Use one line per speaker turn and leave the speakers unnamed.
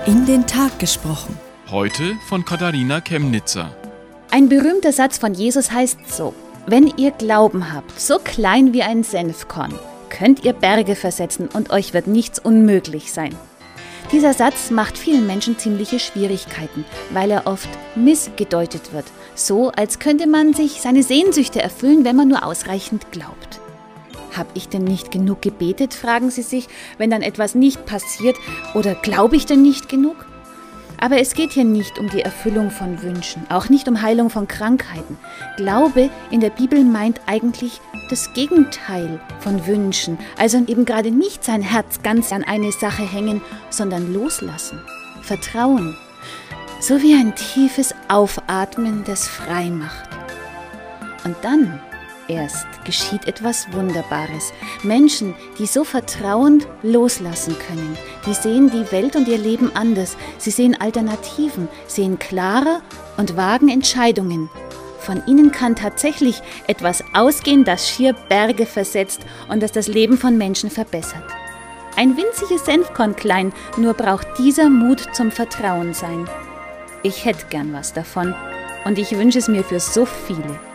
In den Tag gesprochen.
Heute von Katharina Chemnitzer.
Ein berühmter Satz von Jesus heißt so: Wenn ihr Glauben habt, so klein wie ein Senfkorn, könnt ihr Berge versetzen und euch wird nichts unmöglich sein. Dieser Satz macht vielen Menschen ziemliche Schwierigkeiten, weil er oft missgedeutet wird, so als könnte man sich seine Sehnsüchte erfüllen, wenn man nur ausreichend glaubt. Hab ich denn nicht genug gebetet, fragen Sie sich, wenn dann etwas nicht passiert, oder glaube ich denn nicht genug? Aber es geht hier nicht um die Erfüllung von Wünschen, auch nicht um Heilung von Krankheiten. Glaube in der Bibel meint eigentlich das Gegenteil von Wünschen, also eben gerade nicht sein Herz ganz an eine Sache hängen, sondern loslassen, Vertrauen, so wie ein tiefes Aufatmen, das frei macht. Und dann erst geschieht etwas Wunderbares. Menschen, die so vertrauend loslassen können, die sehen die Welt und ihr Leben anders. Sie sehen Alternativen, sehen klarer und wagen Entscheidungen. Von ihnen kann tatsächlich etwas ausgehen, das schier Berge versetzt und das das Leben von Menschen verbessert. Ein winziges Senfkorn klein, nur braucht dieser Mut zum Vertrauen sein. Ich hätte gern was davon und ich wünsche es mir für so viele.